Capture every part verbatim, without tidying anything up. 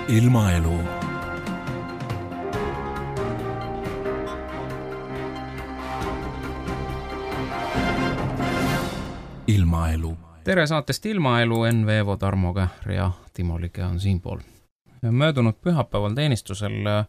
ilmaelu. Ilmaelu. Tere saatest Ilmaelu, Enn Veevo, Tarmo Kähr ja Timo Like on siinpool. Möödunud pühapäeval teenistusel äh,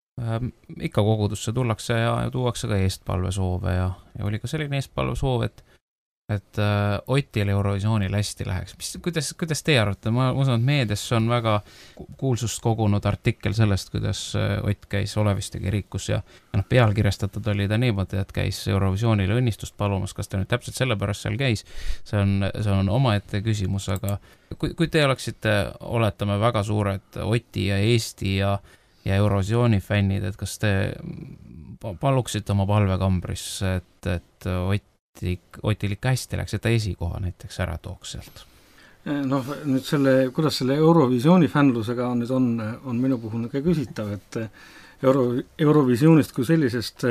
ikka kogudusse tullakse ja, ja tuuakse ka eestpalvesoove ja, ja oli ka selline eestpalvesoov, et et äh, Otil Eurovisioonil hästi läheks. Mis, kuidas, kuidas teie arvate? Ma usun, et meedias on väga kuulsust kogunud artikkel sellest, kuidas Ott käis Oleviste kirikus ja, ja noh, pealkirjastatud oli ta niimoodi, et käis Eurovisioonile õnnistust palumas. Kas ta nüüd täpselt sellepärast seal käis? See on, see on omaette küsimus, aga kui, kui te oleksite, oletame, väga suured Oti ja Eesti ja, ja Eurovisiooni fännid, et kas te paluksite oma palvekambris, et, et Ott Otil ikka hästi läks, et ta esikoha näiteks ära tooks sealt? Noh, nüüd selle, kuidas selle Eurovisiooni fännlusega nüüd on, on minu puhul ka küsitav, et Euro, Eurovisioonist kui sellisest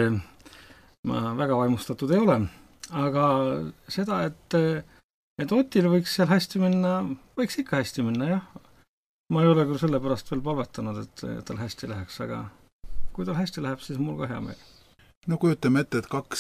ma väga vaimustatud ei ole, aga seda, et, et Otil võiks seal hästi minna, võiks ikka hästi minna, jah. Ma ei ole küll selle pärast veel palvetanud, et tal hästi läheks, aga kui tal hästi läheb, siis mul ka hea meel. No kujutame ette, et kaks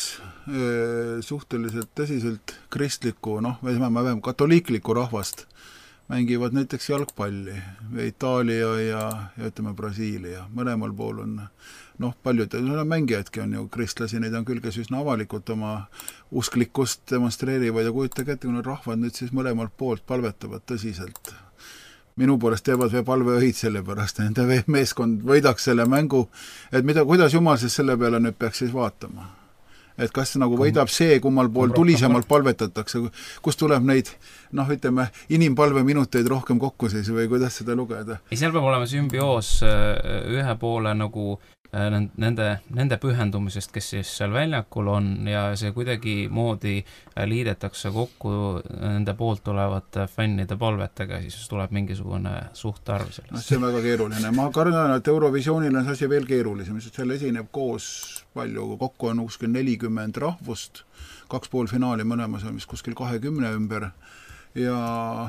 e, suhteliselt tõsiselt kristlikku, noh, vähem katoliiklikku rahvast mängivad näiteks jalgpalli, Itaalia ja, ja ütleme Brasiilia. Mõlemal pool on, noh, paljud no, mängijadki on ju kristlasi, neid on küll, kes üsna avalikult oma usklikkust demonstreerivad ja kujutage ette, kui need rahvad nüüd siis mõlemalt poolt palvetavad tõsiselt. Minu poolest teevad veel palveõhid selle pärast, nende meeskond võidaks selle mängu, et mida, kuidas Jumal siis selle peale nüüd peaks siis vaatama? Et kas nagu võidab see, kummal pool tulisemalt palvetatakse, kus tuleb neid, noh, ütleme, inimpalveminuteid rohkem kokku siis või kuidas seda lugeda? Ei, seal peab olema sümbioos ühe poole nagu nende, nende pühendumisest, kes siis seal väljakul on ja see kuidagi moodi liidetakse kokku nende poolt tulevate fännide palvetega, siis tuleb mingisugune suhtarv sellest. No, see on väga keeruline. Ma kardan, et Eurovisioonil on see asi veel keerulisem, sest seal esineb koos palju, kokku on kuskil nelikümmend rahvust, kaks pool finaali mõlemas on vist kuskil kahekümne ümber ja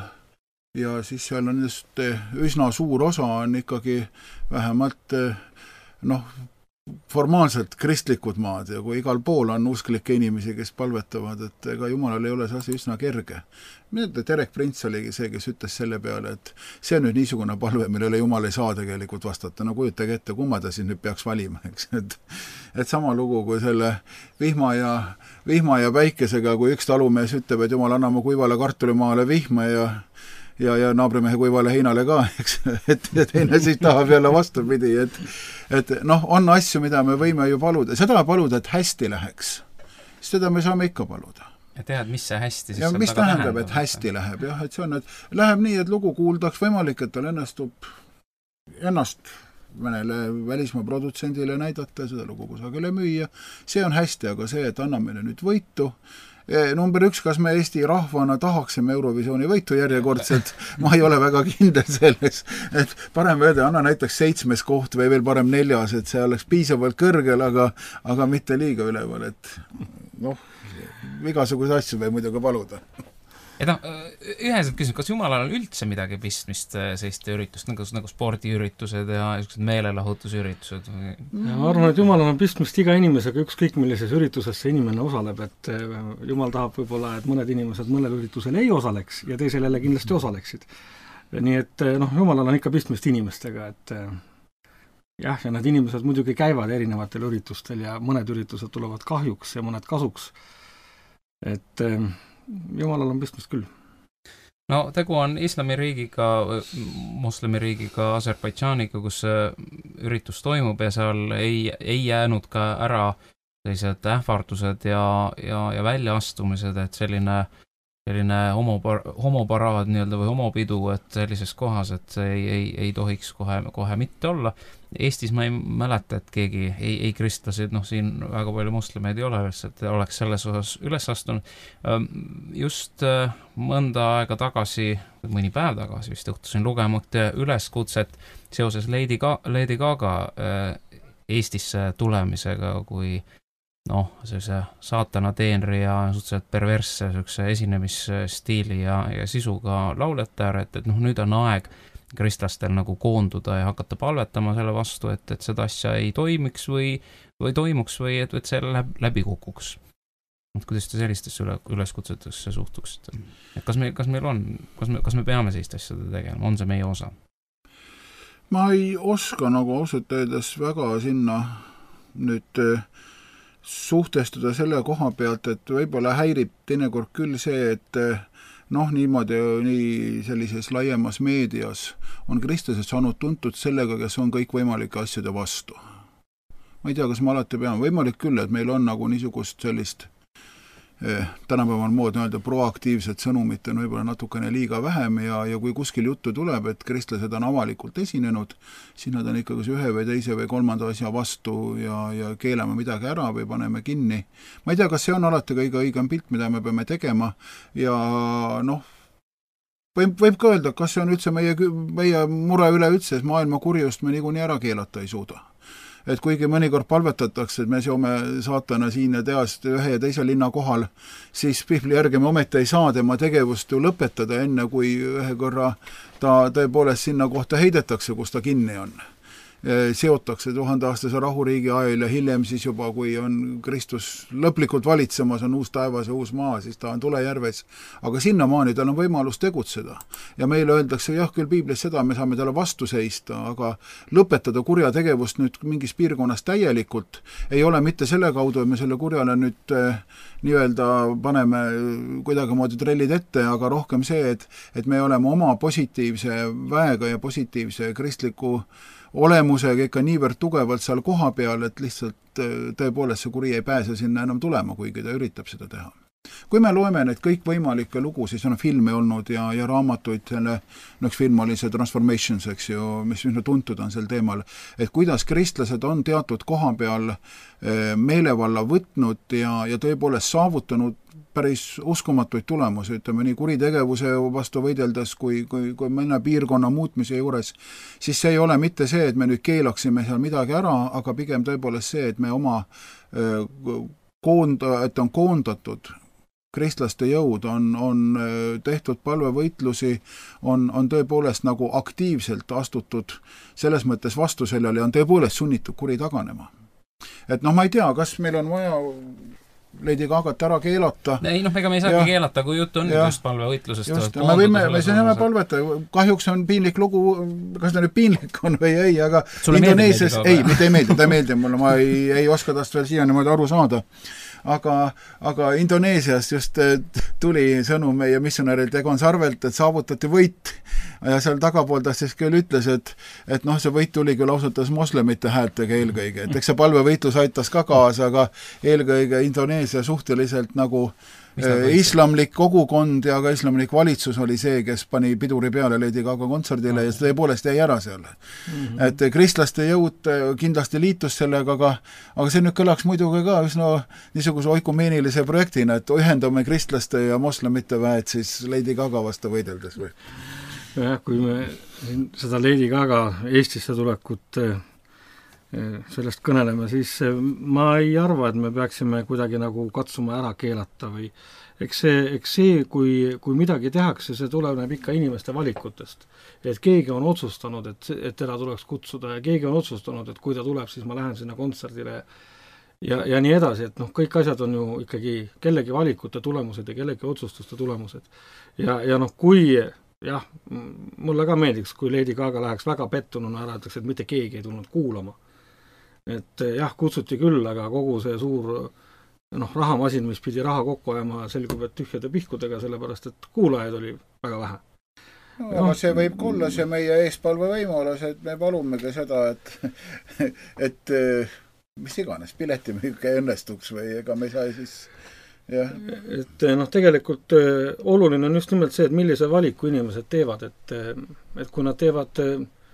ja siis seal on just üsna suur osa on ikkagi vähemalt noh, formaalselt kristlikud maad ja kui igal pool on usklikke inimesi, kes palvetavad, et ega Jumalal ei ole see asi üsna kerge. Mida Terek Prints oligi see, kes ütles selle peale, et see on nüüd niisugune palve, millele Jumal ei saa tegelikult vastata. No kujutage ette, kumma ta siis nüüd peaks valima, eks. Et, et sama lugu kui selle vihma ja, vihma ja päikesega, kui üks talumees ütleb, et Jumal annama kuivale kartulimaale vihma ja ja, ja naabrimehe kuivale heinale ka, eks, et ja teine siis tahab jälle vastupidi, et, et noh, on asju, mida me võime ju paluda, seda paluda, et hästi läheks, seda me saame ikka paluda. Ja tead, mis see hästi siis ja mis tähendab, tähendab, et hästi läheb, jah, et see on, et läheb nii, et lugu kuuldaks võimalik, et tal ennastub ennast mõnele välismaa produtsendile näidata, seda lugu kusagile müüa, see on hästi, aga see, et anna meile nüüd võitu, number üks, kas me Eesti rahvana tahaksime Eurovisiooni võitu järjekordselt, ma ei ole väga kindel selles, et parem öelda, anna näiteks seitsmes koht või veel parem neljas, et see oleks piisavalt kõrgel, aga, aga mitte liiga üleval, et noh, igasuguse asju või muidugi paluda. Et noh, üheselt küsimus, kas Jumalal on üldse midagi pistmist selliste üritust, nagu, nagu spordiüritused ja meelelahutusüritused? Ja ma arvan, et Jumalal on pistmist iga inimesega, ükskõik millises ürituses see inimene osaleb, et Jumal tahab võib-olla, et mõned inimesed mõnel üritusel ei osaleks ja teisel jälle kindlasti osaleksid. Nii et noh, Jumalal on ikka pistmist inimestega, et jah, ja need inimesed muidugi käivad erinevatel üritustel ja mõned üritused tulevad kahjuks ja mõned kasuks. Et Jumalal on pistmist küll. No tegu on islamiriigiga, moslemiriigiga, Aserbaidžaaniga, kus üritus toimub ja seal ei, ei jäänud ka ära sellised ähvardused ja, ja, ja väljaastumised, et selline, selline homopar, homoparaad nii-öelda või homopidu, et sellises kohas, et see ei, ei, ei tohiks kohe, kohe mitte olla. Eestis ma ei mäleta, et keegi ei, ei kristlasid, noh siin väga palju moslemeid ei ole, et oleks selles osas üles astunud. Just mõnda aega tagasi, mõni päev tagasi vist õhtusin lugemut üleskutset seoses Lady, Ga- Lady Gaga Eestisse tulemisega, kui noh, sellise saatana teenri ja suhteliselt perversse sellise esinemisstiili ja, ja sisuga lauletar, et, et noh, nüüd on aeg kristlastel nagu koonduda ja hakata palvetama selle vastu, et, et seda asja ei toimiks või, või toimuks või et, et see läb, läbi kukuks. Et kuidas te sellistesse üle, üleskutsetesse suhtuksite? Et kas, me, kas meil on, kas me, kas me peame sellist asjade tegema? On see meie osa? Ma ei oska nagu ausalt öeldes väga sinna nüüd suhtestuda selle koha pealt, et võib-olla häirib teinekord küll see, et noh, niimoodi nii sellises laiemas meedias on kristlased saanud tuntud sellega, kes on kõik võimalike asjade vastu. Ma ei tea, kas ma alati pean, võimalik küll, et meil on nagu niisugust sellist eh, tänapäeval mood öelda proaktiivset sõnumit on võib-olla natukene liiga vähem ja, ja kui kuskil juttu tuleb, et kristlased on avalikult esinenud, siis nad on ikkagi ühe või teise või kolmanda asja vastu ja, ja keelame midagi ära või paneme kinni. Ma ei tea, kas see on alati kõige õigem pilt, mida me peame tegema ja noh, võib, võib ka öelda, kas see on üldse meie, meie mure üle üldse, et maailma kurjust me niikuinii ära keelata ei suuda. Et kuigi mõnikord palvetatakse, et me seome saatana siin ja teast ühe ja teise linna kohal, siis Pihvli järgi me ometi ei saa tema tegevust ju lõpetada enne, kui ühe korra ta tõepoolest sinna kohta heidetakse, kus ta kinni on. Seotakse tuhandeaastase rahuriigi ajal ja hiljem siis juba, kui on Kristus lõplikult valitsemas, on uus taevas ja uus maa, siis ta on tulejärves. Aga sinnamaani tal on võimalus tegutseda. Ja meile öeldakse, jah, küll Piiblis seda, me saame talle vastu seista, aga lõpetada kurja tegevust nüüd mingis piirkonnas täielikult ei ole mitte selle kaudu, et me selle kurjale nüüd eh, nii-öelda paneme kuidagi moodi trellid ette, aga rohkem see, et, et me oleme oma positiivse väega ja positiivse kristliku olemusega ikka niivõrd tugevalt seal koha peal, et lihtsalt tõepoolest see kuri ei pääse sinna enam tulema, kuigi ta üritab seda teha. Kui me loeme need kõik võimalikke lugu, siis on filme olnud ja, ja raamatuid, selle, üks film oli see Transformations, eks ju, mis üsna tuntud on sel teemal, et kuidas kristlased on teatud koha peal meelevalla võtnud ja, ja tõepoolest saavutanud päris uskumatuid tulemusi, ütleme nii kuritegevuse vastu võideldes kui, kui, kui mõne piirkonna muutmise juures, siis see ei ole mitte see, et me nüüd keelaksime seal midagi ära, aga pigem tõepoolest see, et me oma koond, et on koondatud kristlaste jõud, on, on tehtud palvevõitlusi, on, on tõepoolest nagu aktiivselt astutud selles mõttes vastu sellele ja on tõepoolest sunnitud kuri taganema. Et noh, ma ei tea, kas meil on vaja Lady Gagat ära keelata. Ei, noh, ega me ei saagi ja, keelata, kui juttu on ja, just palvevõitlusest. Just, me võime, me saame palveta. Kahjuks on piinlik lugu, kas ta nüüd piinlik on või ei, aga Sulle Indoneesias, ei, mitte ei meeldi, ta ei meeldi mulle, ma ei, ei oska tast veel siia niimoodi aru saada. Aga, aga Indoneesiast just tuli sõnum meie missionärilt Egon Sarvelt, et saavutati võit ja seal tagapool ta siis küll ütles, et, et noh, see võit tuli küll ausalt moslemite häältega eelkõige, et eks see palvevõitlus aitas ka kaasa, aga eelkõige Indoneesia suhteliselt nagu islamlik kogukond ja ka islamlik valitsus oli see, kes pani piduri peale Lady Gaga kontserdile ja tõepoolest jäi ära seal. Mm-hmm. Et kristlaste jõud kindlasti liitus sellega, aga, aga see nüüd kõlaks muidugi ka üsna niisuguse oikumeenilise projektina, et ühendame kristlaste ja moslemite väed siis Lady Gaga vastu võideldes või? Jah, kui me seda Lady Gaga Eestisse tulekut sellest kõneleme, siis ma ei arva, et me peaksime kuidagi nagu katsuma ära keelata või eks see, eks see kui, kui midagi tehakse, see tuleneb ikka inimeste valikutest. Et keegi on otsustanud, et, et teda tuleks kutsuda ja keegi on otsustanud, et kui ta tuleb, siis ma lähen sinna kontserdile ja, ja nii edasi, et noh, kõik asjad on ju ikkagi kellegi valikute tulemused ja kellegi otsustuste tulemused. Ja, ja noh, kui jah, mulle ka meeldiks, kui Lady Gaga läheks väga pettununa ära, et mitte keegi ei tulnud kuulama. Et jah, kutsuti küll, aga kogu see suur noh, rahamasin, mis pidi raha kokku ajama, selgub, et tühjade pihkudega, sellepärast, et kuulajaid oli väga vähe. No, aga see võib olla see meie eespalve võimalus, et me palumegi seda, et, et mis iganes, piletimüüke ei õnnestuks või ega me ei saa siis jah. Et noh, tegelikult oluline on just nimelt see, et millise valiku inimesed teevad, et, et kui nad teevad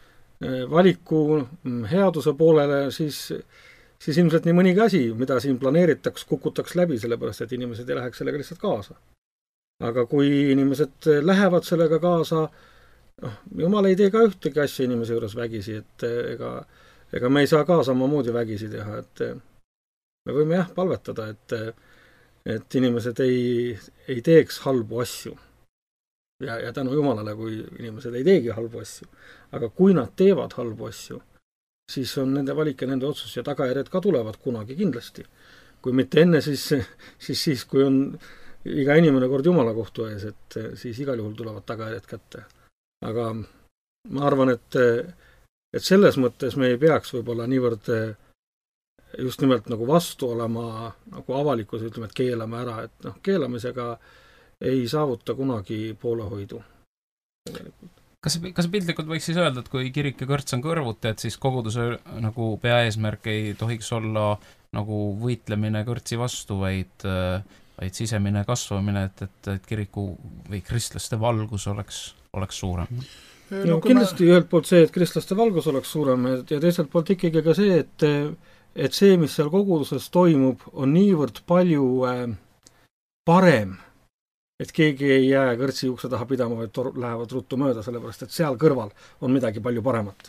valiku headuse poolele, siis, siis ilmselt nii mõnigi asi, mida siin planeeritaks, kukutaks läbi, sellepärast, et inimesed ei läheks sellega lihtsalt kaasa. Aga kui inimesed lähevad sellega kaasa, noh, jumal ei tee ka ühtegi asja inimese juures vägisi, et ega, ega me ei saa ka samamoodi vägisi teha, et me võime jah palvetada, et, et inimesed ei, ei teeks halbu asju. ja, ja tänu jumalale, kui inimesed ei teegi halbu asju. Aga kui nad teevad halbu asju, siis on nende valik ja nende otsus ja tagajärjed ka tulevad kunagi kindlasti. Kui mitte enne, siis, siis, siis kui on iga inimene kord jumala kohtu ees, et siis igal juhul tulevad tagajärjed kätte. Aga ma arvan, et, et selles mõttes me ei peaks võib-olla niivõrd just nimelt nagu vastu olema nagu avalikus, ütleme, et keelame ära, et noh, keelamisega ei saavuta kunagi poolehoidu. Kas, kas piltlikult võiks siis öelda, et kui kirik ja kõrts on kõrvuti, et siis koguduse nagu peaeesmärk ei tohiks olla nagu võitlemine kõrtsi vastu, vaid, vaid sisemine kasvamine, et, et, et kiriku või kristlaste valgus oleks, oleks suurem? No, kindlasti ühelt poolt see, et kristlaste valgus oleks suurem ja teiselt poolt ikkagi ka see, et et see, mis seal koguduses toimub, on niivõrd palju äh, parem, et keegi ei jää kõrtsi ukse taha pidama, vaid tor- lähevad ruttu mööda, sellepärast et seal kõrval on midagi palju paremat.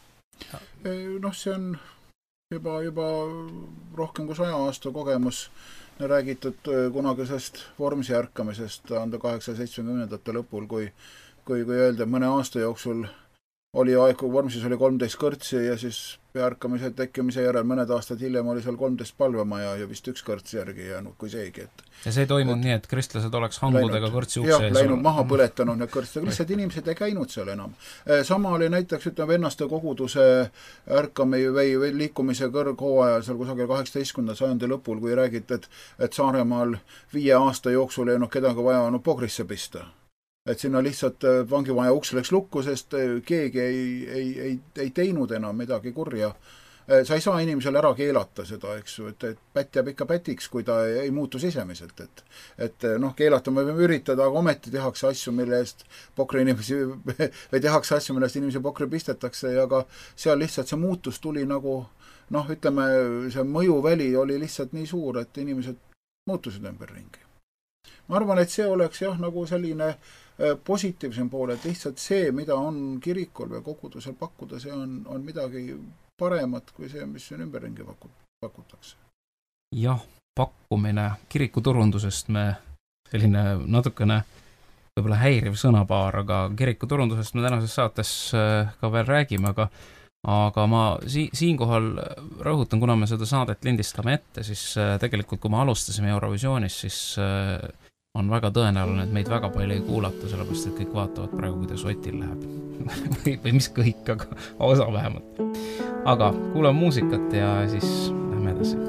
Noh, see on juba, juba rohkem kui saja aasta kogemus räägitud kunagisest vormsi ärkamisest tuhande kaheksasaja seitsmekümnendate lõpul, kui, kui, kui öelda, mõne aasta jooksul oli aeg, kui vormsis oli kolmteist kõrtsi ja siis peaärkamise tekkimise järel mõned aastad hiljem oli seal kolmteist palvemaja ja vist üks kõrts järgi jäänud, kui seegi. Et, ja see ei toimunud nii, et kristlased oleks hangudega kõrtsi ukse jah, läinud maha põletanud need kõrtsid, lihtsalt inimesed ei käinud seal enam. Sama oli näiteks, ütleme, vennaste koguduse ärkami või, või liikumise kõrghooajal seal kusagil kaheksateistkümnenda sajandi lõpul, kui räägiti, et, et Saaremaal viie aasta jooksul ei olnud kedagi vaja no, pogrisse pista. Et sinna lihtsalt vangivaja uks läks lukku, sest keegi ei, ei, ei, ei teinud enam midagi kurja. Sa ei saa inimesel ära keelata seda, eks ju, et, et pätt jääb ikka pätiks, kui ta ei, ei muutu sisemiselt. Et, et noh, keelata me võime üritada, aga ometi tehakse asju, mille eest pokri inimesi, või tehakse asju, mille eest inimesi pokri pistetakse, ja ka seal lihtsalt see muutus tuli nagu, noh, ütleme, see mõjuväli oli lihtsalt nii suur, et inimesed muutusid ümberringi. Ma arvan, et see oleks jah, nagu selline positiivsem pool, et lihtsalt see, mida on kirikul või kogudusel pakkuda, see on, on midagi paremat kui see, mis siin ümberringi pakutakse. Jah, pakkumine kirikuturundusest me selline natukene võib-olla häiriv sõnapaar, aga kirikuturundusest me tänases saates ka veel räägime, aga aga ma si- siinkohal rõhutan, kuna me seda saadet lindistame ette, siis tegelikult kui me alustasime Eurovisioonis, siis on väga tõenäoline, et meid väga palju ei kuulata, sellepärast, et kõik vaatavad praegu, kuidas Otil läheb. või, või mis kõik, aga osa vähemalt. Aga kuulame muusikat ja siis lähme edasi.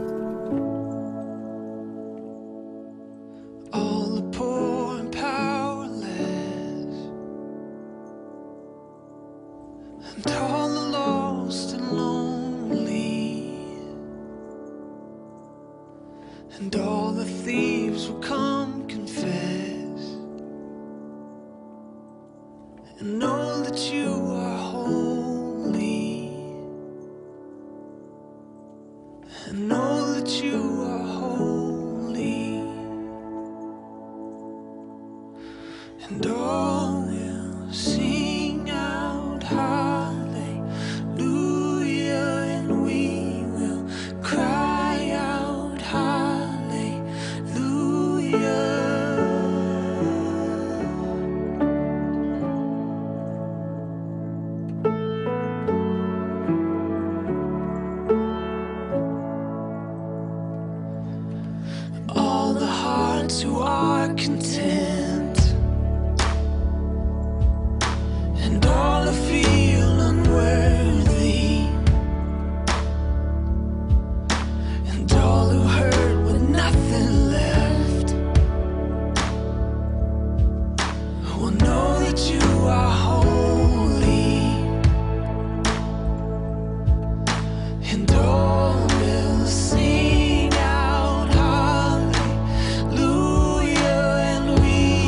All the poor and powerless and all the lost and lonely and all the thieves will come confess and know that you are holy and know that you are holy and all will sing out hallelujah and we will cry out hallelujah. All the hearts who are content and all who feel unworthy and all who hurt with nothing left will know that you are holy and all will sing out hallelujah and we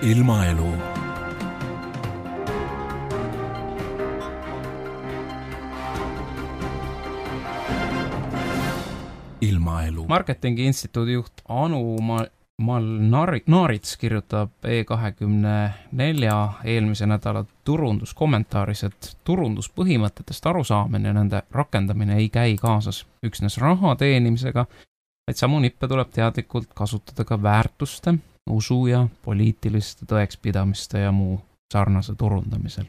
ilmaelu. Ilmaelu. Marketingi instituudi juht Anu Ma- Mal- Naarits kirjutab E kahekümne nelja eelmise nädala turunduskommentaaris, et turunduspõhimõtetest arusaamine ja nende rakendamine ei käi kaasas üksnes raha teenimisega, vaid samu nippe tuleb teadlikult kasutada ka väärtuste, usu ja poliitiliste tõekspidamiste ja muu sarnase turundamisel.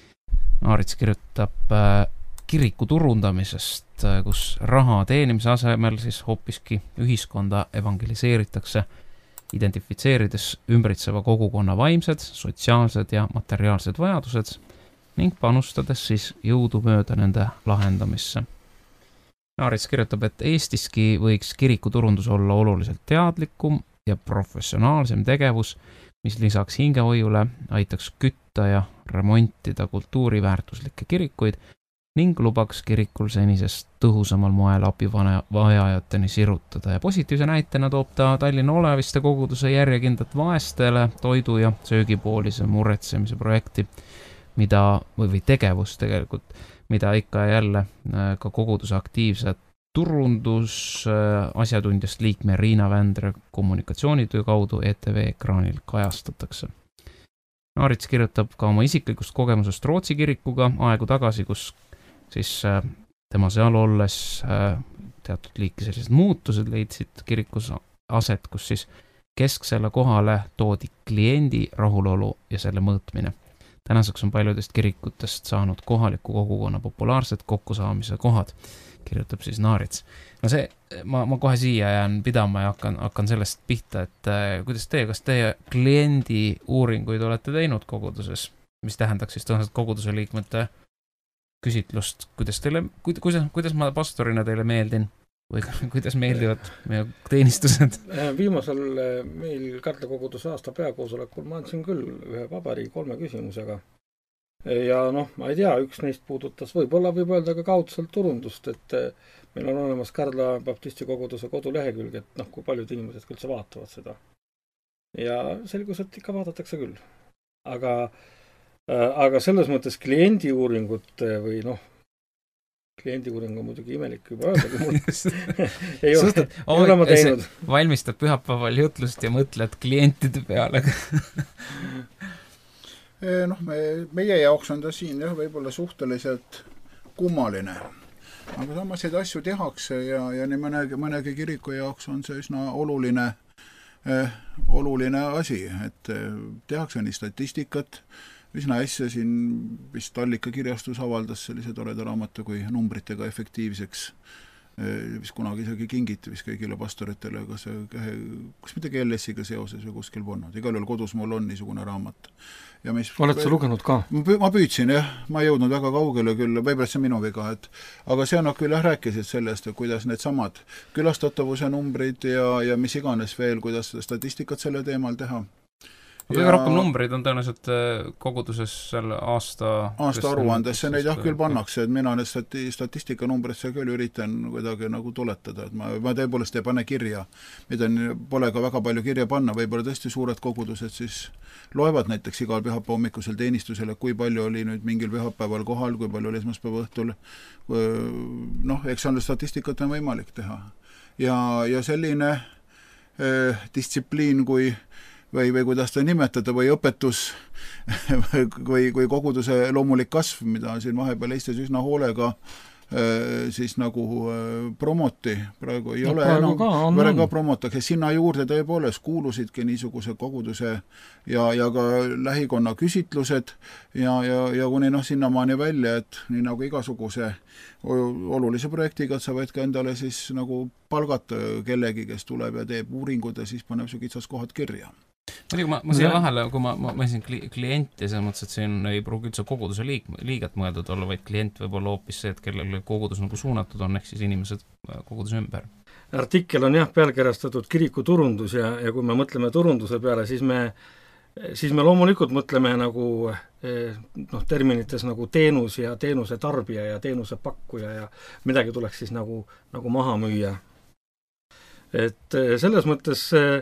Naarits kirjutab äh, kiriku turundamisest, kus raha teenimise asemel siis hoopiski ühiskonda evangeliseeritakse, identifitseerides ümbritseva kogukonna vaimsed, sotsiaalsed ja materiaalsed vajadused ning panustades siis jõudumööda nende lahendamisse. Naarits kirjutab, et Eestiski võiks kirikuturundus olla oluliselt teadlikum ja professionaalsem tegevus, mis lisaks hingehoiule aitaks kütta ja remontida kultuuriväärtuslikke kirikuid ning lubaks kirikul senisest tõhusamal moel abivajajateni sirutada. Ja positiivse näitena toob ta Tallinna Oleviste koguduse järjekindlat vaestele toidu- ja söögipoolise muretsemise projekti, mida, või tegevus tegelikult, mida ikka jälle ka koguduse aktiivse turundus asjatundjast liikme Riina Vändre kommunikatsioonitöö kaudu E T V ekraanil kajastatakse. Naarits kirjutab ka oma isiklikust kogemusest Rootsi kirikuga aegu tagasi, kus siis tema seal olles teatud liiki sellised muutused leidsid kirikus aset, kus siis kesksele kohale toodi kliendi rahulolu ja selle mõõtmine. Tänaseks on paljudest kirikutest saanud kohaliku kogukonna populaarsed kokkusaamise kohad, kirjutab siis Naarits. No see, ma, ma kohe siia jään pidama ja hakkan, hakkan sellest pihta, et kuidas teie, kas teie kliendi uuringuid olete teinud koguduses, mis tähendaks siis tõenäoliselt koguduse liikmete küsitlust, kuidas teile, kuidas, kuidas ma pastorina teile meeldin või kuidas meeldivad meie teenistused? Viimasel meil Kärdla koguduse aasta peakoosolekul ma andsin küll ühe paberi kolme küsimusega. Ja noh, ma ei tea, üks neist puudutas, võib-olla võib öelda ka kaudselt turundust, et meil on olemas Kärdla baptisti koguduse kodulehekülg, et noh, kui paljud inimesed üldse vaatavad seda. Ja selgus, et ikka vaadatakse küll. Aga Aga selles mõttes kliendi uuringut või noh, kliendi uuring on muidugi imelik juba öelda, kui mul ei ole, Suhtud, ei ole ma teinud. Valmistad pühapäeval jutlust ja mõtled klientide peale. noh, me, meie jaoks on ta siin jah, võib-olla suhteliselt kummaline. Aga samas neid asju tehakse ja, ja nii mõnegi, mõnegi kiriku jaoks on see üsna oluline, eh, oluline asi, et tehakse nii statistikat, üsna äsja siin vist Tallika kirjastus avaldas sellise toreda raamatu kui numbritega efektiivseks, vist kunagi isegi kingiti vist kõigile pastoritele, kas, kas mitte G L S-iga seoses või kuskil polnud. Igal juhul kodus mul on niisugune raamat. Ja mis, oled sa lugenud ka? Ma püüdsin, jah. Ma ei jõudnud väga kaugele küll, võib-olla see minu viga, et aga see on küll jah rääkisid sellest, kuidas need samad külastatavuse numbrid ja, ja mis iganes veel, kuidas statistikat selle teemal teha. Kõige ja rohkem numbreid on tõenäoliselt koguduses selle aasta aasta aruandesse, neid jah küll pannakse, et mina need stati, statistika numbrisse küll üritan kuidagi nagu tuletada, et ma, ma tõepoolest ei pane kirja, mida pole ka väga palju kirja panna, võib-olla tõesti suured kogudused siis loevad näiteks igal pühapäeva hommikusel teenistusele, kui palju oli nüüd mingil pühapäeval kohal, kui palju oli esmaspäeva õhtul, noh, eks on statistikat on võimalik teha. Ja, ja selline eh, distsipliin kui või, või kuidas ta nimetada, või õpetus või, või koguduse loomulik kasv, mida siin vahepeal Eestis üsna hoolega siis nagu promoti, praegu ei no, ole enam, praegu ka promotakse, sinna juurde tõepoolest kuulusidki niisuguse koguduse ja, ja ka lähikonna küsitlused ja, ja, ja kuni noh sinnamaani välja, et nii nagu igasuguse olulise projektiga, et sa võid ka endale siis nagu palgata kellegi, kes tuleb ja teeb uuringud ja siis paneb su kitsas kohad kirja. Muidugi ma, ma siia vahele, kui ma, ma, ma esin klienti, selles mõttes, et siin ei pruugi üldse koguduse liik, liiget mõeldud olla, vaid klient võib olla hoopis see, et kellele kogudus nagu suunatud on, ehk siis inimesed koguduse ümber. Artikkel on jah pealkirjastatud kiriku turundus ja, ja kui me mõtleme turunduse peale, siis me, siis me loomulikult mõtleme nagu noh, terminites nagu teenus ja teenuse tarbija ja teenuse pakkuja ja midagi tuleks siis nagu, nagu maha müüa. Et selles mõttes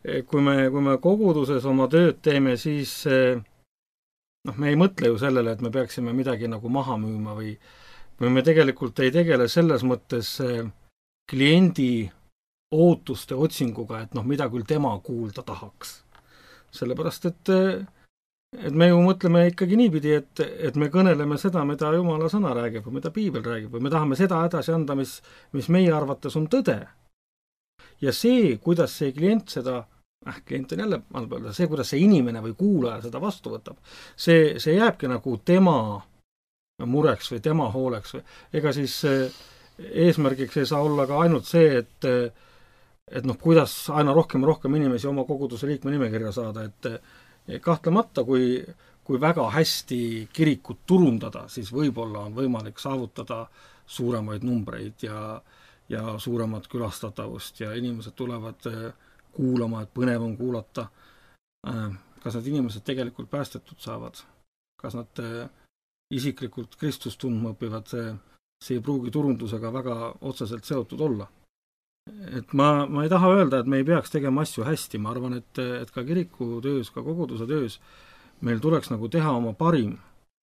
kui me, kui me koguduses oma tööd teeme, siis noh, me ei mõtle ju sellele, et me peaksime midagi nagu maha müüma või, või me tegelikult ei tegele selles mõttes kliendi ootuste otsinguga, et noh, mida küll tema kuulda tahaks. Sellepärast, et, et me ju mõtleme ikkagi niipidi, et, et me kõneleme seda, mida Jumala sõna räägib või mida Piibel räägib või me tahame seda edasi anda, mis, mis meie arvates on tõde. Ja see, kuidas see klient seda, äh, klient on jälle, see, kuidas see inimene või kuulaja seda vastu võtab, see, see jääbki nagu tema mureks või tema hooleks. Ega siis eesmärgiks ei saa olla ka ainult see, et et noh, kuidas aina rohkem ja rohkem inimesi oma koguduse liikme nimekirja saada, et kahtlemata, kui, kui väga hästi kirikut turundada, siis võib-olla on võimalik saavutada suuremaid numbreid ja, ja suuremat külastatavust ja inimesed tulevad kuulama, et põnev on kuulata. Kas need inimesed tegelikult päästetud saavad? Kas nad isiklikult Kristust tundma õpivad? See, see ei pruugi turundusega väga otseselt seotud olla. Et ma, ma ei taha öelda, et me ei peaks tegema asju hästi, ma arvan, et, et ka kiriku töös, ka koguduse töös meil tuleks nagu teha oma parim.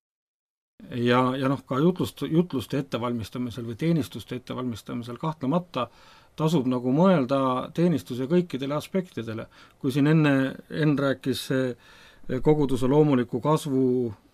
Ja, ja noh, ka jutlust, jutluste ettevalmistamisel või teenistuste ettevalmistamisel kahtlemata tasub nagu mõelda teenistuse kõikidele aspektidele. Kui siin enne, enne rääkis koguduse loomuliku kasvu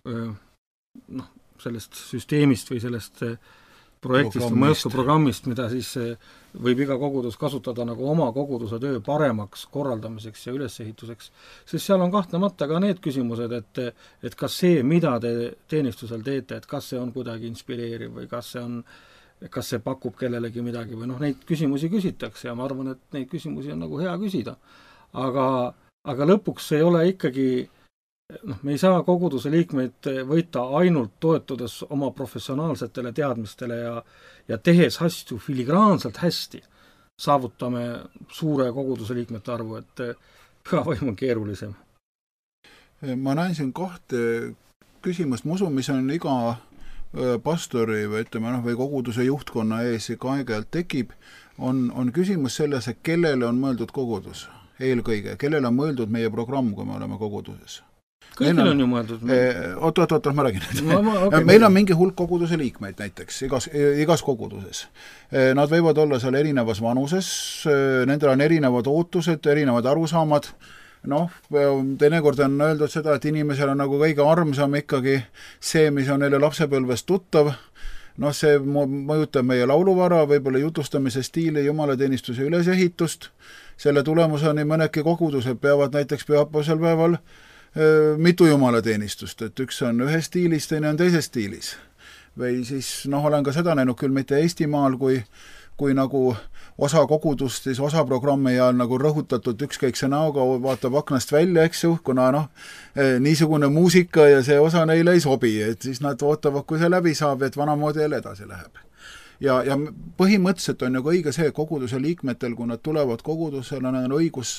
noh, sellest süsteemist või sellest projektist või mõjuska programmist, mida siis võib iga kogudus kasutada nagu oma koguduse töö paremaks korraldamiseks ja ülesehituseks, siis seal on kahtlemata ka need küsimused, et, et kas see, mida te teenistusel teete, et kas see on kuidagi inspireeriv või kas see on, kas see pakub kellelegi midagi või noh, neid küsimusi küsitakse ja ma arvan, et neid küsimusi on nagu hea küsida. Aga, aga lõpuks ei ole ikkagi noh, me ei saa koguduse liikmeid võita ainult toetudes oma professionaalsetele teadmistele ja, ja tehes asju filigraanselt hästi, saavutame suure koguduse liikmete arvu, et püha vaim on keerulisem. Ma näen siin kahte küsimust, ma usun, mis on iga pastori või ütleme, noh, või koguduse juhtkonna ees ikka aeg-ajalt tekib, on, on küsimus selles, et kellele on mõeldud kogudus eelkõige, kellele on mõeldud meie programm, kui me oleme koguduses. Kõigil on ju mõeldud. Oot, oot, oot, ma räägin. Ma, ma, okay, meil on mingi hulk koguduse liikmeid näiteks, igas, igas koguduses. Nad võivad olla seal erinevas vanuses, nendel on erinevad ootused, erinevad arusaamad. Noh, teinekord on öeldud seda, et inimesel on nagu kõige armsam ikkagi see, mis on neile lapsepõlvest tuttav. Noh, see mõjutab meie lauluvara, võib-olla jutustamise stiili, jumalateenistuse ülesehitust. Selle tulemuseni mõnedki kogudused peavad näiteks pühapäevasel päeval mitu jumalateenistust, et üks on ühes stiilis, teine on teises stiilis. Või siis, noh, olen ka seda näinud küll mitte Eestimaal, kui, kui nagu osa kogudust, siis osa programmi ajal nagu rõhutatud ükskõikse näoga vaatab aknast välja, eks ju, kuna noh, niisugune muusika ja see osa neile ei sobi, et siis nad ootavad, kui see läbi saab, et vanamoodi jälle edasi läheb. Ja, ja põhimõtteliselt on ju õige see koguduse liikmetel, kui nad tulevad kogudusele, on õigus,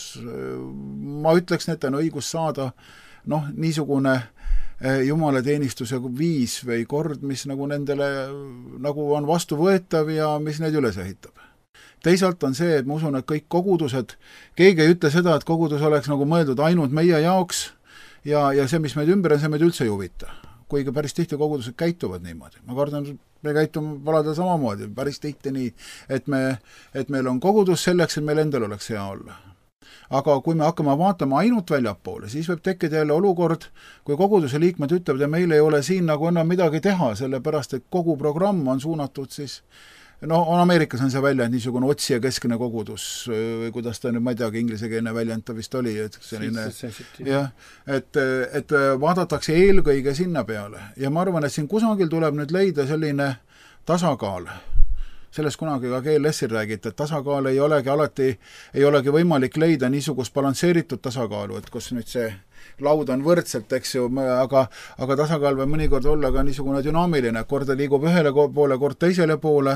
ma ütleks, et on õigus saada noh, niisugune jumalateenistuse viis või kord, mis nagu nendele nagu on vastuvõetav ja mis neid üles ehitab. Teisalt on see, et ma usun, et kõik kogudused, keegi ei ütle seda, et kogudus oleks nagu mõeldud ainult meie jaoks ja, ja see, mis meid ümber on, see meid üldse ei huvita. Kuigi päris tihti kogudused käituvad niimoodi. Ma kardan, me käitume valada samamoodi, päris tihti nii, et, me, et meil on kogudus selleks, et meil endal oleks hea olla. Aga kui me hakkame vaatama ainult väljapoole, siis võib tekkida jälle olukord, kui koguduse liikmed ütlevad, et meil ei ole siin nagu enam midagi teha, sellepärast, et kogu programm on suunatud siis no on Ameerikas on see väljend niisugune otsi ja keskne kogudus, või kuidas ta nüüd, ma ei teagi, inglisekeelne väljend ta vist oli, et selline, jah, et, et vaadatakse eelkõige sinna peale. Ja ma arvan, et siin kusagil tuleb nüüd leida selline tasakaal. Sellest kunagi ka G L S-il räägiti, et tasakaal ei olegi alati, ei olegi võimalik leida niisugust balansseeritud tasakaalu, et kus nüüd see laud on võrdselt, eks ju, aga, aga tasakaal võib mõnikord olla ka niisugune dünaamiline, kord liigub ühele poole, kord teisele poole,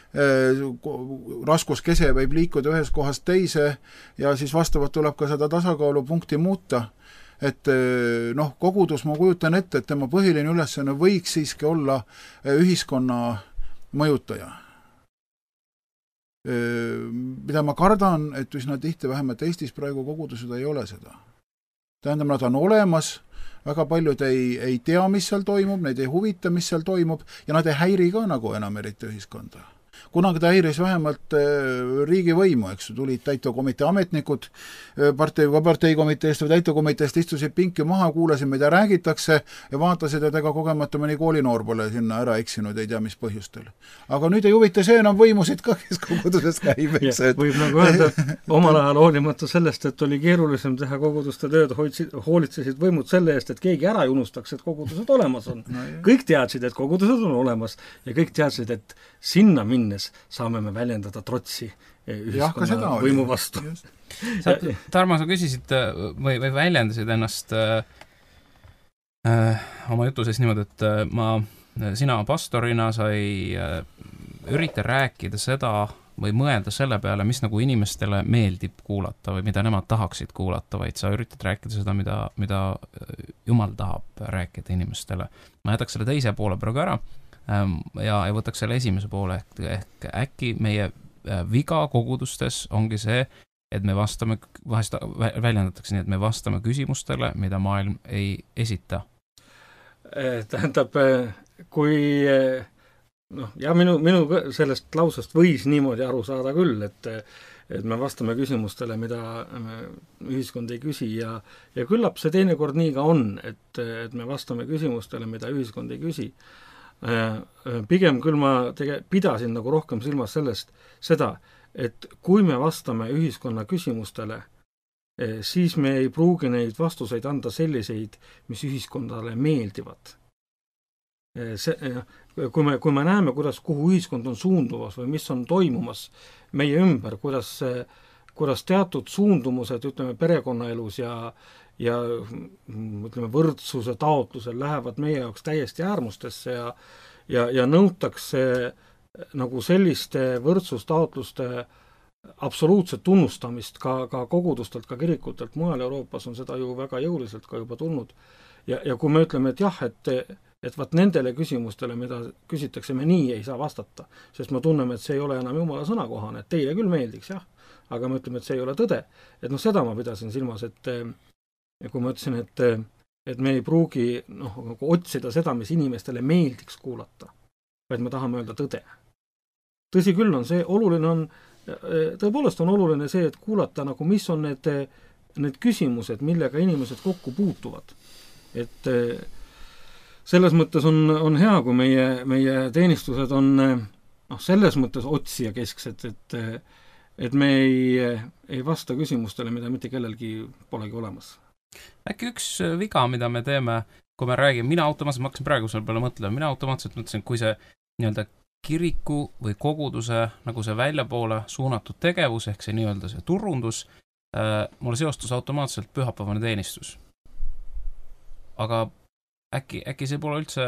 raskuskese võib liikuda ühes kohast teise ja siis vastavalt tuleb ka seda tasakaalupunkti muuta. Et noh, kogudus ma kujutan ette, et tema põhiline ülesanne võiks siiski olla ühiskonna mõjutaja. mida ma kardan, et üsna tihti vähemalt Eestis praegu kogudused ei ole seda. Tähendab, nad on olemas, väga paljud ei, ei tea, mis seal toimub, neid ei huvita, mis seal toimub ja nad ei häiri ka nagu enam eriti ühiskonda. Kunagi ta häiris vähemalt riigivõimu, eks tulid täitevkomitee ametnikud, partei, parteikomiteest või täitevkomiteest istusid pinki maha, kuulasid, mida räägitakse ja vaatasid, et ega kogemata mõni koolinoor pole sinna ära eksinud, ei tea, mis põhjustel. Aga nüüd ei huvita see enam võimusid ka, kes koguduses käib, eks. Et... võib nagu öelda, omal ajal hoolimata sellest, et oli keerulisem teha koguduste tööd, hoolitsesid võimud selle eest, et keegi ära ei unustaks, et kogudused olemas on. No, kõik teadsid, et kogudused on olemas ja kõik teadsid, et sinna minnes saame me väljendada trotsi ühiskonna võimu vastu. Sa, Tarmo, sa küsisid või, või väljendasid ennast äh, äh, oma jutuses niimoodi, et äh, ma, sina pastorina sa ei äh, ürita rääkida seda või mõelda selle peale, mis nagu inimestele meeldib kuulata või mida nemad tahaksid kuulata, vaid sa üritad rääkida seda, mida, mida Jumal tahab rääkida inimestele. Ma jätaks selle teise poole praegu ära ja, ja võtaks selle esimese poole, ehk, ehk äkki meie viga kogudustes ongi see, et me vastame, vahest väljendatakse nii, et me vastame küsimustele, mida maailm ei esita. Tähendab, kui noh, ja minu, minu sellest lausest võis niimoodi aru saada küll, et, et me vastame küsimustele, mida ühiskond ei küsi ja, ja küllap see teinekord nii ka on, et, et me vastame küsimustele, mida ühiskond ei küsi. Pigem küll ma tege, pidasin nagu rohkem silmas sellest seda, et kui me vastame ühiskonna küsimustele, siis me ei pruugi neid vastuseid anda selliseid, mis ühiskondale meeldivad. See, kui, me, kui me näeme, kuidas, kuhu ühiskond on suundumas või mis on toimumas meie ümber, kuidas, kuidas teatud suundumused, ütleme, perekonnaelus ja ja ütleme, võrdsuse taotlusel lähevad meie jaoks täiesti äärmustesse ja, ja, ja nõutakse nagu selliste võrdsustaotluste absoluutset tunnustamist ka, ka kogudustelt, ka kirikutelt. Mujal Euroopas on seda ju väga jõuliselt ka juba tulnud. Ja, ja kui me ütleme, et jah, et, et vaat nendele küsimustele, mida küsitakse, me nii ei saa vastata, sest me tunneme, et see ei ole enam Jumala sõnakohane, et teile küll meeldiks, jah, aga me ütleme, et see ei ole tõde. Et noh, seda ma pidasin silmas, et ja kui ma ütlesin, et, et me ei pruugi noh, nagu otsida seda, mis inimestele meeldiks kuulata, vaid me tahame öelda tõde. Tõsi küll on see, oluline on, tõepoolest on oluline see, et kuulata nagu mis on need, need küsimused, millega inimesed kokku puutuvad. Et selles mõttes on, on hea, kui meie, meie teenistused on noh, selles mõttes otsija kesksed, et, et me ei, ei vasta küsimustele, mida mitte kellelgi polegi olemas. Äkki üks viga, mida me teeme, kui me räägime, mina automaatselt, ma hakkasin praegu selle peale mõtlema, mina automaatselt mõtlesin, kui see nii-öelda kiriku või koguduse nagu see väljapoole suunatud tegevus, ehk see nii-öelda see turundus, äh, mulle seostus automaatselt pühapäevane teenistus. Aga äkki, äkki see pole üldse,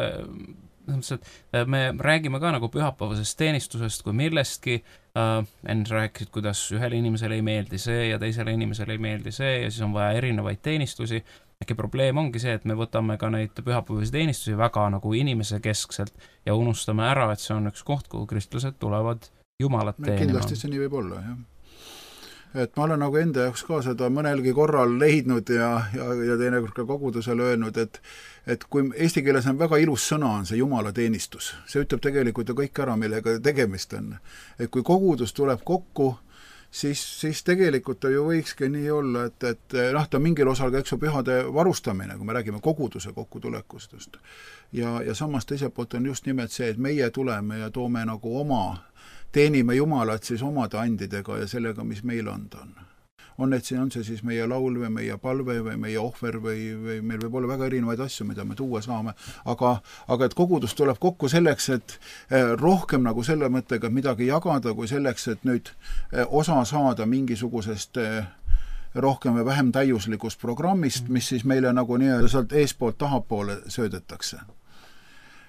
et me räägime ka nagu pühapäevasest teenistusest kui millestki, äh, enne rääkisid, kuidas ühele inimesele ei meeldi see ja teisele inimesele ei meeldi see ja siis on vaja erinevaid teenistusi. Äkki probleem ongi see, et me võtame ka neid pühapäevasi teenistusi väga nagu inimese keskselt ja unustame ära, et see on üks koht, kuhu kristlased tulevad Jumalat teenima. Kindlasti see nii võib olla, jah. Et ma olen nagu enda jaoks ka seda mõnelgi korral leidnud ja, ja, ja teinekord ka kogudusele öelnud, et, et kui eesti keeles on väga ilus sõna, on see Jumala teenistus. See ütleb tegelikult ju kõik ära, millega tegemist on. Et kui kogudus tuleb kokku, siis, siis tegelikult ta ju võikski nii olla, et, et noh, ta mingil osal ka eksu pühade varustamine, kui me räägime koguduse kokkutulekust. Ja, ja samas teiselt poolt on just nimelt see, et meie tuleme ja toome nagu oma teenime Jumalat siis omade andidega ja sellega, mis meil anda on. On, et see on see siis meie laul või meie palve või meie ohver või, või meil võib olla väga erinevaid asju, mida me tuua saame, aga, aga et kogudus tuleb kokku selleks, et rohkem nagu selle mõttega midagi jagada, kui selleks, et nüüd osa saada mingisugusest rohkem või vähem täiuslikust programmist, mis siis meile nagu nii-öelda sealt eespoolt tahapoole söödetakse.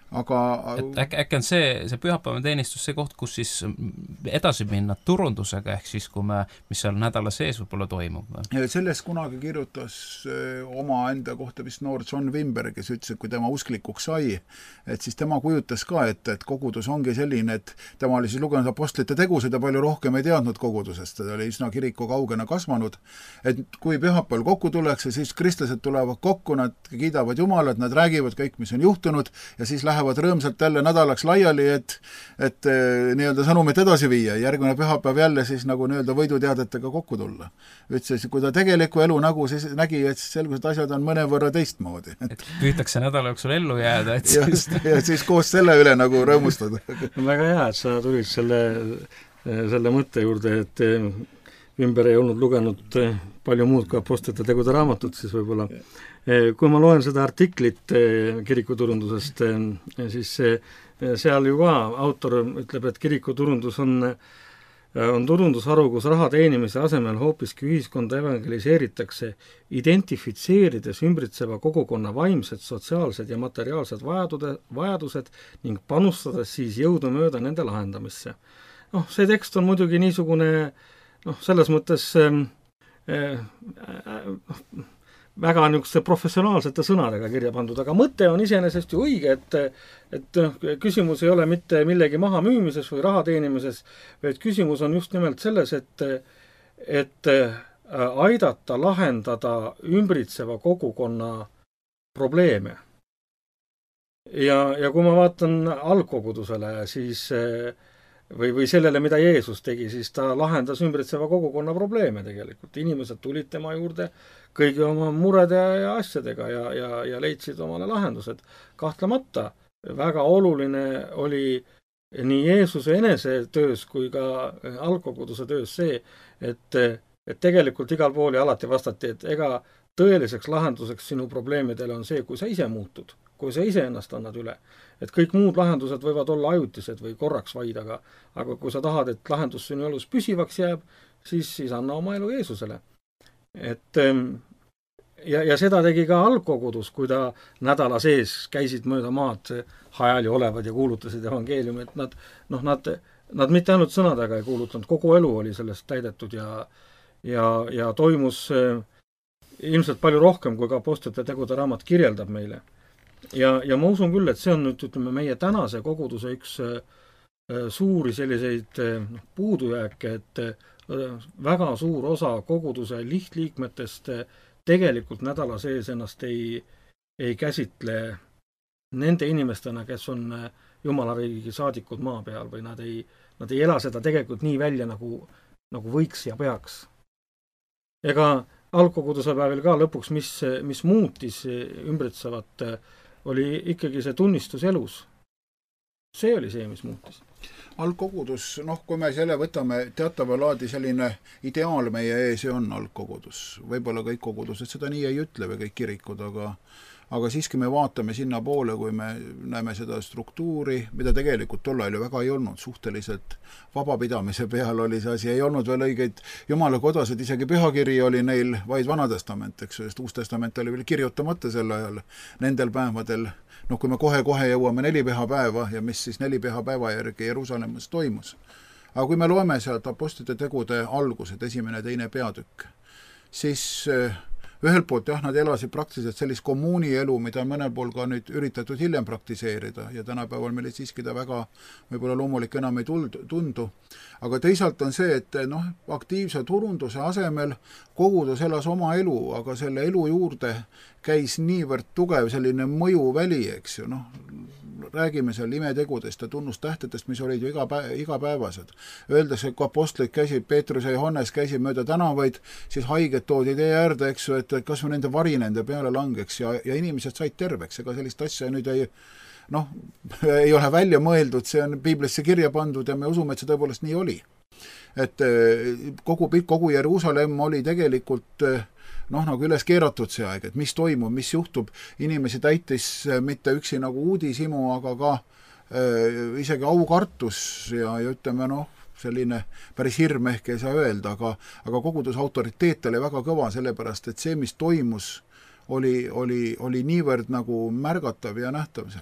aga et äkki, äkki on see, see pühapäevane teenistus see koht, kus siis edasi minna turundusega, ehk siis kui me, mis seal nädala sees võib-olla toimub? Sellest kunagi kirjutas oma enda kohta vist noor John Wimber, kes ütles, et kui tema usklikuks sai, et siis tema kujutas ka, et, et kogudus ongi selline, et tema oli siis lugenud apostlite tegusid ja palju rohkem ei teadnud kogudusest, ta oli üsna kiriku kaugena kasvanud, et kui pühapäeval kokku tullakse, siis kristlased tulevad kokku, nad kiidavad Jumalat, nad räägivad kõik, mis on juhtunud ja siis lähevad lähevad rõõmsalt jälle nädalaks laiali, et, et nii-öelda sõnumit edasi viia. Järgmine pühapäev jälle siis nagu nii-öelda võiduteadetega kokku tulla. Ütles, kui ta tegeliku elu nagu siis nägi, et selgus, et asjad on mõnevõrra teistmoodi. Et püütakse nädala jooksul ellu jääda, et siis... ja, ja siis koos selle üle nagu rõõmustada. Väga hea, et sa tulid selle, selle mõtte juurde, et Wimber ei olnud lugenud palju muud kui apostlite tegude raamatut, siis võib-olla kui ma loen seda artiklit kirikuturundusest, siis seal ju ka autor ütleb, et kirikuturundus on, on turundusharu, kus raha teenimise asemel hoopiski ühiskonda evangeliseeritakse, identifitseerides ümbritseva kogukonna vaimsed, sotsiaalsed ja materiaalsed vajadude, vajadused ning panustades siis jõudumööda nende lahendamisse. Noh, see tekst on muidugi niisugune, noh, selles mõttes äh, äh, väga niisuguste professionaalsete sõnadega kirja pandud, aga mõte on iseenesest ju õige, et, et küsimus ei ole mitte millegi maha müümises või raha teenimises, vaid küsimus on just nimelt selles, et, et aidata lahendada ümbritseva kogukonna probleeme. Ja, ja kui ma vaatan algkogudusele, siis või, või sellele, mida Jeesus tegi, siis ta lahendas ümbritseva kogukonna probleeme tegelikult. Inimesed tulid tema juurde kõigi oma murede ja asjadega ja, ja, ja leidsid omale lahendused. Kahtlemata väga oluline oli nii Jeesuse enese töös kui ka algkoguduse töös see, et, et tegelikult igal pool ja alati vastati, et ega tõeliseks lahenduseks sinu probleemidele on see, kui sa ise muutud, kui sa ise ennast annad üle. Et kõik muud lahendused võivad olla ajutised või korraks vaid, aga, aga kui sa tahad, et lahendus sinu elus püsivaks jääb, siis, siis anna oma elu Jeesusele. Et ja, ja seda tegi ka algkogudus, kui ta nädala sees käisid mööda maad hajali olevad ja kuulutasid evangeeliumi, et nad, noh, nad, nad mitte ainult sõnadega ei kuulutanud, kogu elu oli sellest täidetud ja, ja, ja toimus ilmselt palju rohkem, kui ka apostlite tegude raamat kirjeldab meile. Ja, ja ma usun küll, et see on nüüd, ütleme, meie tänase koguduse üks suuri selliseid no, puudujääke, et väga suur osa koguduse lihtliikmetest tegelikult nädala sees ennast ei, ei käsitle nende inimestena, kes on Jumala riigi saadikud maa peal või nad ei, nad ei ela seda tegelikult nii välja, nagu, nagu võiks ja peaks. Ega algkoguduse päevil ka lõpuks, mis, mis muutis ümbritsevat, oli ikkagi see tunnistus elus. See oli see, mis muutis. Algkogudus, noh, kui me selle võtame, teatava laadi selline ideaal meie ees on algkogudus. Võib-olla kõik kogudused seda nii ei ütle või kõik kirikud, aga, aga siiski me vaatame sinna poole, kui me näeme seda struktuuri, mida tegelikult tol ajal ju väga ei olnud, suhteliselt vabapidamise peal oli see asi, ei olnud veel õigeid Jumala kodasid, isegi pühakiri oli neil vaid Vanatestament, eks, sest Uus Testament oli veel kirjutamata sel ajal nendel päevadel. Noh, kui me kohe-kohe jõuame neli pühapäeva ja mis siis neli pühapäeva järgi Jeruusalemmas toimus. Aga kui me loeme sealt apostlite tegude algused, esimene, teine peatükk, siis ühelt poolt jah, nad elasid praktiliselt sellist kommuunielu, mida mõnel pool ka nüüd üritatud hiljem praktiseerida ja tänapäeval meile siiski ta väga võib-olla loomulik enam ei tundu. Aga teisalt on see, et noh, aktiivse turunduse asemel kogudus elas oma elu, aga selle elu juurde käis niivõrd tugev selline mõjuväli, eks ju, noh, räägime seal imetegudest ja tunnustähtedest, mis olid ju iga päev, igapäevased. Öeldakse, kui apostlid käisid, Peetrus ja Johannes käisid mööda tänavaid, siis haiged toodi tee äärde, eks ju, et kas või nende vari nende peale langeks ja, ja inimesed said terveks, ega sellist asja nüüd ei noh, ei ole välja mõeldud, see on piiblisse kirja pandud ja me usume, et see tõepoolest nii oli. Et kogu, kogu Jeruusalemm oli tegelikult noh, nagu üles keeratud see aeg, et mis toimub, mis juhtub, inimesi täitis mitte üksi nagu uudisimu, aga ka äh, isegi aukartus ja, ja ütleme noh, selline päris hirm ehk ei saa öelda, aga, aga kogudus autoriteet oli väga kõva, sellepärast et see, mis toimus, oli, oli, oli niivõrd nagu märgatav ja nähtav seal.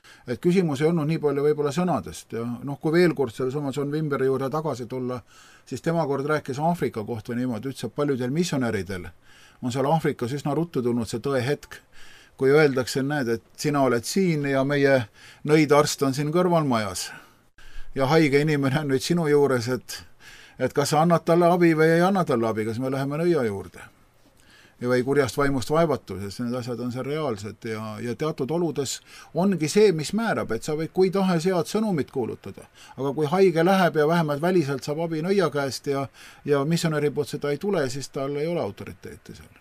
et küsimus ei olnud nii palju võib-olla sõnadest ja noh, kui veel kord selle sama John Wimberi juurde tagasi tulla, siis tema kord rääkis Aafrika kohta niimoodi, ütles, et paljudel missionäridel on seal Aafrikas üsna ruttu tulnud see tõe hetk, kui öeldakse, näed, et sina oled siin ja meie nõidarst on siin kõrvalmajas ja haige inimene on nüüd sinu juures, et, et kas sa annad talle abi või ei anna talle abi, kas me läheme nõia juurde ja või kurjast vaimust vaevatu, sest need asjad on seal reaalsed ja, ja teatud oludes ongi see, mis määrab, et sa võid kui tahes head sõnumit kuulutada. Aga kui haige läheb ja vähemalt väliselt saab abi nõia käest ja, ja missionäri poolt seda ei tule, siis tal ei ole autoriteeti seal.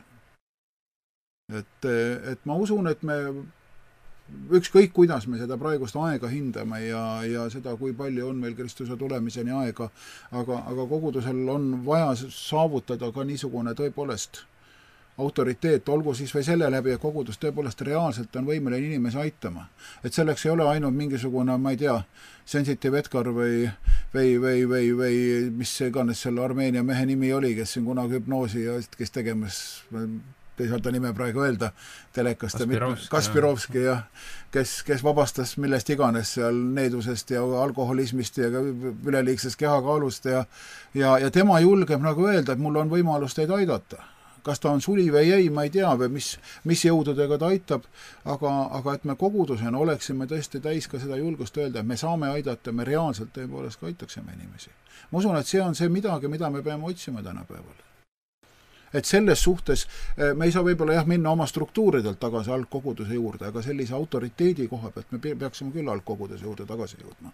Et, et ma usun, et me ükskõik kuidas me seda praegust aega hindame ja, ja seda, kui palju on meil Kristuse tulemiseni aega, aga, aga kogudusel on vaja saavutada ka niisugune tõepoolest autoriteet, olgu siis või selle läbi, et kogudus tõepoolest reaalselt on võimeline inimesi aitama. Et selleks ei ole ainult mingisugune, ma ei tea, Sensitive Edgar või, või, või, või, või mis iganes selle Armeenia mehe nimi oli, kes siin kunagi hüpnoosi ja kes tegemas, ei saa ta nime praegu öelda, telekast Kaspirovski, Kaspirovski ja kes, kes vabastas millest iganes seal needusest ja alkoholismist ja üleliigsest kehakaalust ja, ja, ja tema julgeb nagu öelda, et mul on võimalus teid aidata. Kas ta on suli või ei, ma ei tea, või mis, mis jõududega ta aitab, aga, aga et me kogudusena oleksime tõesti täis ka seda julgust öelda, et me saame aidata, me reaalselt tõepoolest ka aitaksime inimesi. Ma usun, et see on see midagi, mida me peame otsima tänapäeval. Et selles suhtes me ei saa võib-olla jah minna oma struktuuridelt tagasi algkoguduse juurde, aga sellise autoriteedi koha pealt me peaksime küll algkoguduse juurde tagasi jõudma.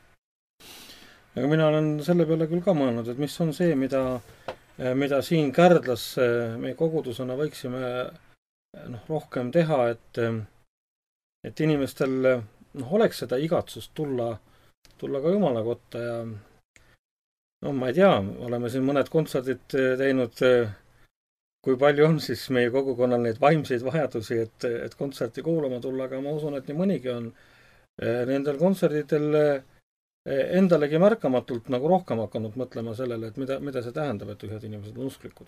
Aga mina olen selle peale küll ka mõelnud, et mis on see, mida mida siin Kärdlas meie kogudusena võiksime noh, rohkem teha, et, et inimestel noh, oleks seda igatsust tulla, tulla ka Jumala kotta ja no ma ei tea, oleme siin mõned kontserdid teinud, kui palju on siis meie kogukonnal neid vaimseid vajadusi, et, et kontserti kuulama tulla, aga ma usun, et nii mõnigi on nendel kontserdidel endalegi märkamatult nagu rohkem hakanud mõtlema sellele, et mida, mida see tähendab, et ühed inimesed on usklikud.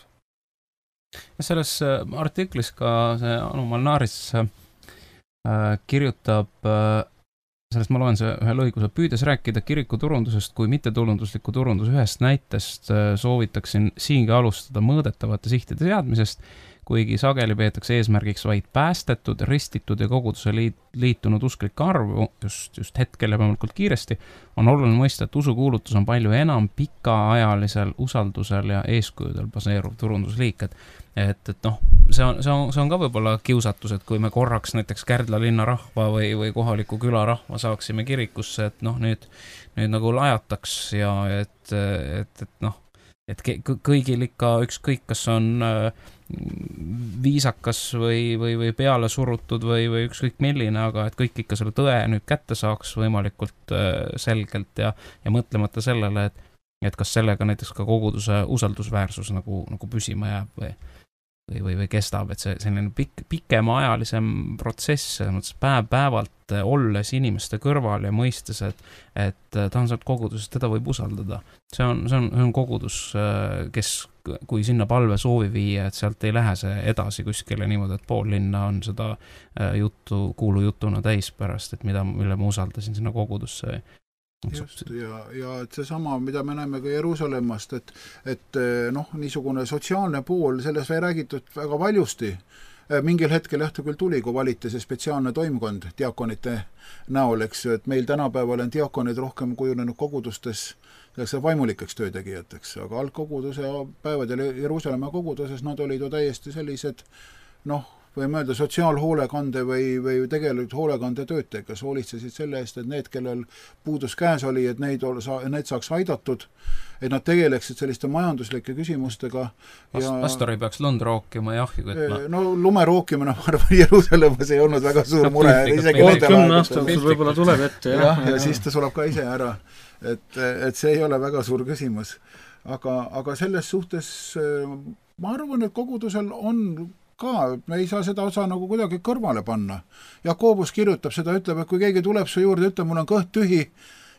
Selles artiklis ka see Anu Malnaris äh, kirjutab, äh, sellest ma loen see ühe lõiguse, püüdes rääkida kiriku turundusest kui mittetulundusliku turundus ühest näitest, äh, soovitaksin siingi alustada mõõdetavate sihtide seadmisest, kuigi sageli peetakse eesmärgiks vaid päästetud, ristitud ja koguduse liit, liitunud usklike arvu, just, just hetkel ja võimalikult kiiresti, on oluline mõista, et usukuulutus on palju enam pikaajalisel usaldusel ja eeskujudel baseeruv turundusliik. Et, et, et noh, see on, see, on, see on ka võib-olla kiusatus, et kui me korraks näiteks Kärdla linna rahva või, või kohaliku küla rahva saaksime kirikusse, et noh, nüüd, nüüd nagu lajataks ja et, et, et noh, et kõigil ikka ükskõik, kas on viisakas või, või, või peale surutud või, või ükskõik milline, aga et kõik ikka selle tõe nüüd kätte saaks võimalikult selgelt ja, ja mõtlemata sellele, et, et kas sellega näiteks ka koguduse usaldusväärsus nagu, nagu püsima jääb või, või, või, või kestab, et see selline pik, pikemaajalisem protsess, päev-päevalt olles inimeste kõrval ja mõistes, et, et ta on sealt kogudusest, teda võib usaldada. See on, see on, see on kogudus, kes, kui sinna palve soovi viia, et sealt ei lähe see edasi kuskile niimoodi, et pool linna on seda juttu, kuulujutuna täis pärast, et mida, mille ma usaldasin sinna kogudusse. Just, ja, ja et see sama, mida me näeme ka Jeruusalemmast, et, et noh, niisugune sotsiaalne pool, selles ei räägitud väga paljusti. Mingil hetkel jah, küll tuli, kui valiti see spetsiaalne toimkond diakonite näol, eks, et meil tänapäeval on diakonid rohkem kujunenud kogudustes vaimulikeks töötegijateks, aga algkoguduse päevadel Jeruusalemma koguduses nad olid ju täiesti sellised, noh, võime öelda sotsiaalhoolekande või, või tegelikult hoolekande töötaja, kes hoolitsesid selle eest, et need, kellel puudus käes oli, et neid, need saaks aidatud, et nad tegeleksid selliste majanduslike küsimustega. Ja, pastor ei peaks lund rookima ja ahju kütma. No lume rookimine, ma arvan, Jeruusalemmas ei olnud väga suur mure. kolmkümmend aastal sul võib-olla tuleb ette. Ja, ja, ja siis ta sulab ka ise ära. Et, et see ei ole väga suur küsimus. Aga, aga selles suhtes ma arvan, et kogudusel on ka, me ei saa seda osa nagu kuidagi kõrvale panna. Jakobus kirjutab seda, ütleb, et kui keegi tuleb su juurde, ütleb, mul on kõht tühi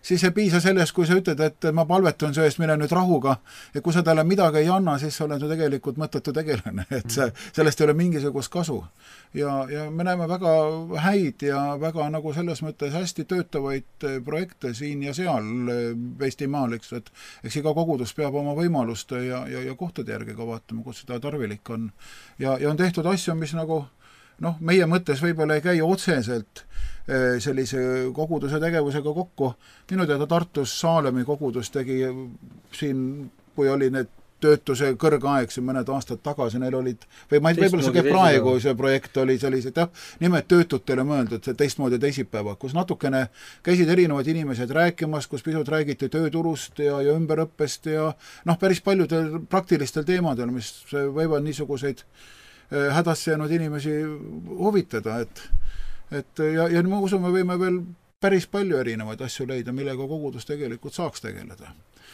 siis ei piisa sellest, kui sa ütled, et ma palvetan su eest, mine nüüd rahuga, ja kui sa talle midagi ei anna, siis sa oled ju tegelikult mõttetu tegelane, et see, sellest ei ole mingisugust kasu. Ja, ja me näeme väga häid ja väga nagu selles mõttes hästi töötavaid projekte siin ja seal Eestimaal, eks, et eks iga kogudus peab oma võimaluste ja, ja, ja kohtade järgi ka vaatama, kus seda tarvilik on. Ja, ja on tehtud asju, mis nagu noh, meie mõttes võib-olla ei käi otseselt sellise koguduse tegevusega kokku. Minu teada Tartus Saalemi kogudus tegi siin, kui oli need töötuse kõrgaeg siin mõned aastad tagasi, neil olid, või ma ei tea, võib-olla see praegu see projekt oli sellised, jah, nimed töötutele mõeldud, see teistmoodi teisipäeva, kus natukene käisid erinevad inimesed rääkimas, kus pisut räägiti tööturust ja, ja ümberõppest ja noh, päris paljudel praktilistel teemadel, mis võivad niisuguseid hädasse jäänud inimesi huvitada, et et ja, ja ma usun, me võime veel päris palju erinevaid asju leida, millega kogudus tegelikult saaks tegeleda.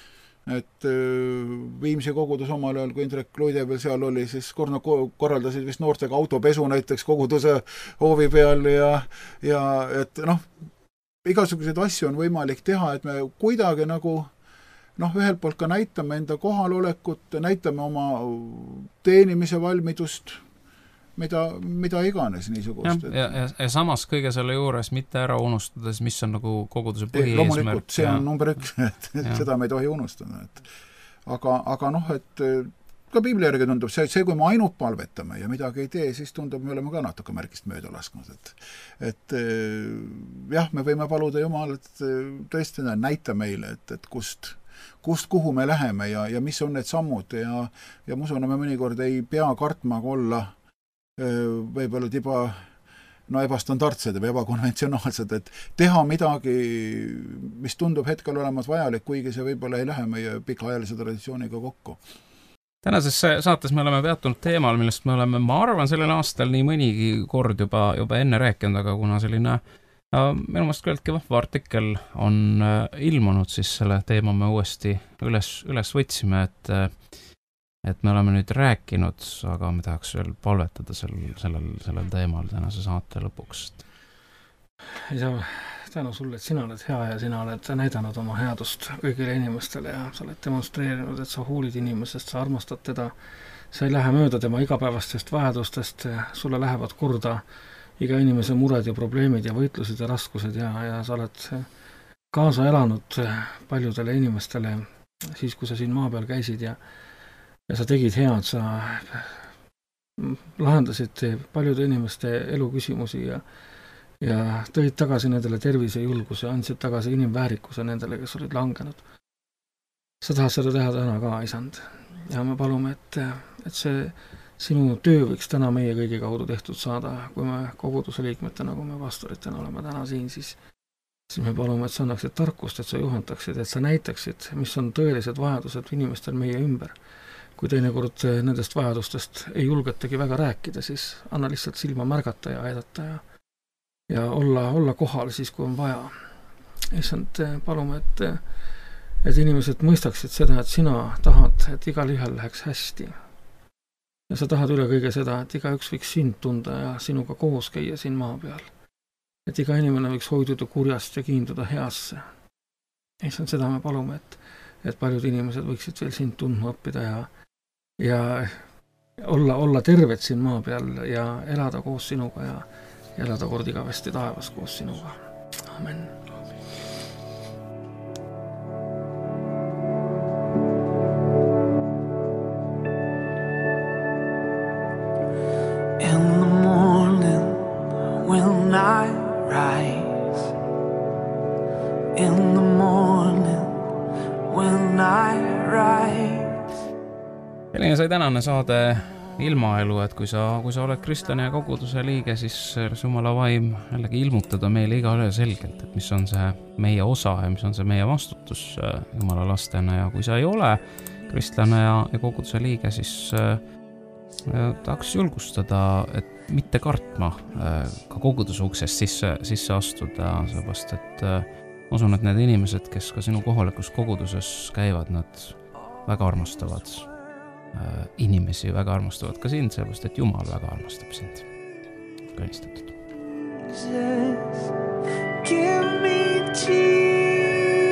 Et Viimsi kogudus omal ajal, kui Indrek Luide veel seal oli, siis korna korraldasid vist noortega autopesu näiteks koguduse hoovi peal ja, ja et noh, igasuguseid asju on võimalik teha, et me kuidagi nagu noh, ühelt poolt ka näitame enda kohalolekut, näitame oma teenimise valmidust, mida, mida iganes niisugust. Ja, ja, ja samas kõige selle juures mitte ära unustades, mis on nagu koguduse põhieesmärk. Loomulikult, see on number üks, et seda me ei tohi unustada. Et, aga, aga noh, et ka Piibli järgi tundub see, see, kui me ainult palvetame ja midagi ei tee, siis tundub, me oleme ka natuke märgist mööda lasknud. Et, et jah, me võime paluda Jumal, et tõesti näita meile, et, et kust kust kuhu me läheme ja, ja mis on need sammud ja, ja ma usun, me mõnikord ei pea kartma olla võib-olla tiba no ebastandardsed või ebakonventsionaalsed, et teha midagi, mis tundub hetkel olemas vajalik, kuigi see võib-olla ei lähe meie pikaajalise traditsiooniga kokku. Tänases saates me oleme peatunud teemal, millest me oleme, ma arvan, sellel aastal nii mõnigi kord juba, juba enne rääkinud, aga kuna selline ja minu mõist küllaltki vahva artikkel on ilmunud, siis selle teema me uuesti üles, üles võtsime, et et me oleme nüüd rääkinud, aga me tahaks veel palvetada sel, sellel, sellel teemal tänase saate lõpuks. Isa, tänu sulle, et sina oled hea ja sina oled näidanud oma headust kõigile inimestele ja sa oled demonstreerinud, et sa huulid inimesest, sa armastad teda, sa ei lähe mööda tema igapäevastest vajadustest, sulle lähevad korda iga inimese mured ja probleemid ja võitlused ja raskused ja, ja sa oled kaasa elanud paljudele inimestele siis, kui sa siin maa peal käisid ja ja sa tegid head, sa lahendasid paljude inimeste eluküsimusi ja, ja tõid tagasi nendele tervise julguse, andsid tagasi inimväärikuse nendele, kes olid langenud. Sa tahad seda teha täna ka, isand. Ja me palume, et, et see sinu töö võiks täna meie kõigi kaudu tehtud saada, kui me koguduse liikmetena, kui me pastoritena oleme täna siin, siis, siis me palume, et sa annaksid tarkust, et sa juhendaksid, et sa näitaksid, mis on tõelised vajadused inimestel meie ümber. Kui teinekord nendest vajadustest ei julgetagi väga rääkida, siis anna lihtsalt silma märgata ja aidata ja, ja olla, olla kohal siis, kui on vaja. Issand, palume, et, et inimesed mõistaksid seda, et sina tahad, et igal ühel läheks hästi. Ja sa tahad üle kõige seda, et iga üks võiks sind tunda ja sinuga koos käia siin maa peal. Et iga inimene võiks hoiduda kurjast ja kiinduda heasse. Issand, seda me palume, et, et paljud inimesed võiksid veel sind tundma õppida ja ja olla, olla terved siin maa peal ja elada koos sinuga ja, ja elada kord igavesti taevas koos sinuga. Amen. In the morning when I rise, in the morning when I rise. Selline sai tänane saade Ilmaelu, et kui sa, kui sa oled kristlane ja koguduse liige, siis Jumala vaim jällegi ilmutada meile igaühe selgelt, et mis on see meie osa ja mis on see meie vastutus Jumala lastena ja kui sa ei ole kristlane ja, ja koguduse liige, siis äh, tahaks julgustada, et mitte kartma äh, ka koguduse uksest sisse, sisse astuda, sellepärast et äh, usun, et need inimesed, kes ka sinu kohalikus koguduses käivad, nad väga armastavad inimesi, väga armastavad ka sind, sellepärast, et Jumal väga armastab sind. Kõnistatud. Jesus, give me Jesus.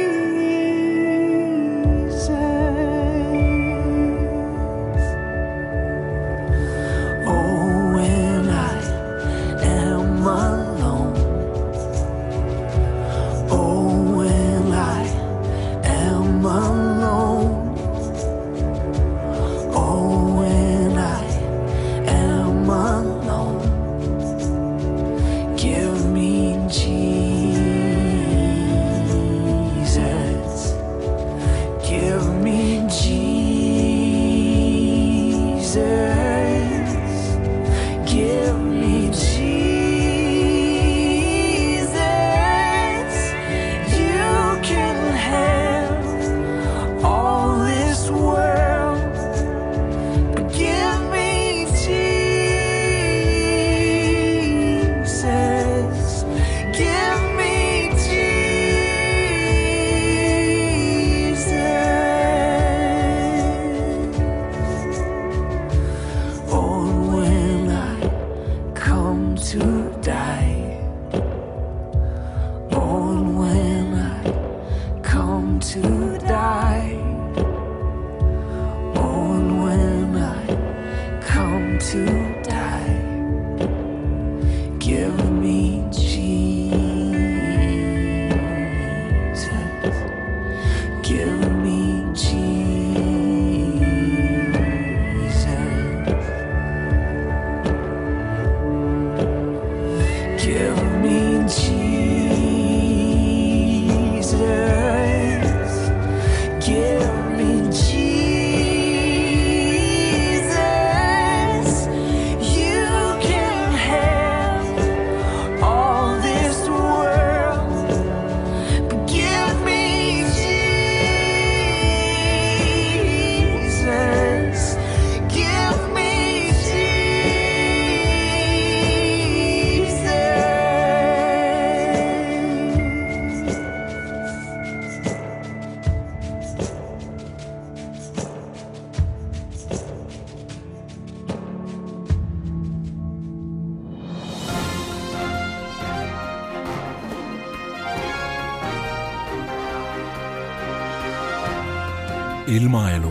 ilmaelu.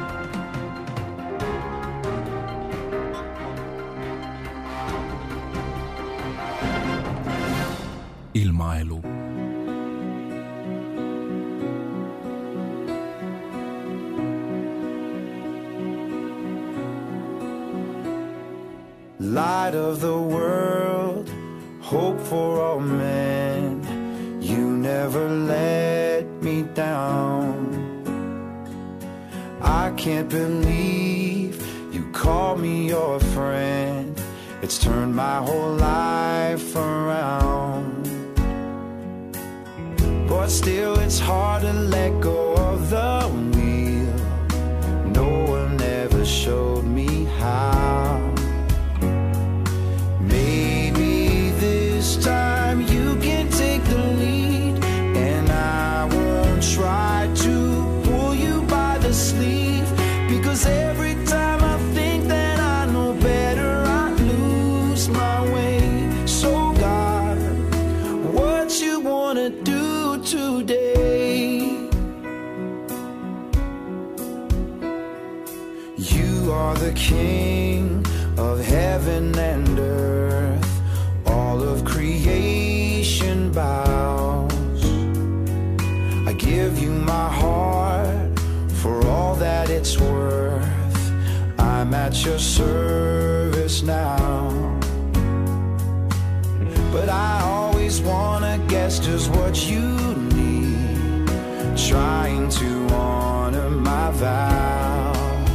ilmaelu. Light of the world, hope for all men, you never let me down. I can't believe you call me your friend, it's turned my whole life around. But still it's hard to let go of the wheel, no one ever showed me how. Maybe this time you can take the lead, and I won't try to pull you by the sleeve, because every time I think that I know better, I lose my way. So God, what you wanna do today? You are the King of heaven and earth, all of creation bows. I give you my heart for all that it's worth, I'm at your service now. But I always wanna guess just what you need, trying to honor my vow.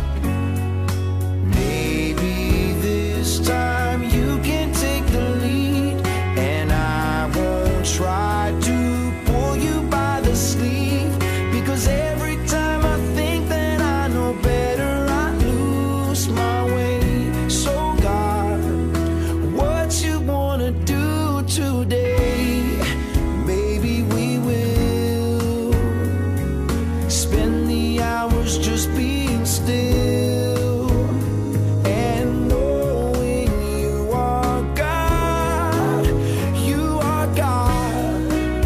Maybe this time you can take the lead, and I won't try to pull you by the sleeve, because every time I think that I know better, I lose my way. So God, what you wanna do today? Maybe we will spend the hours just being still and knowing you are God, you are God.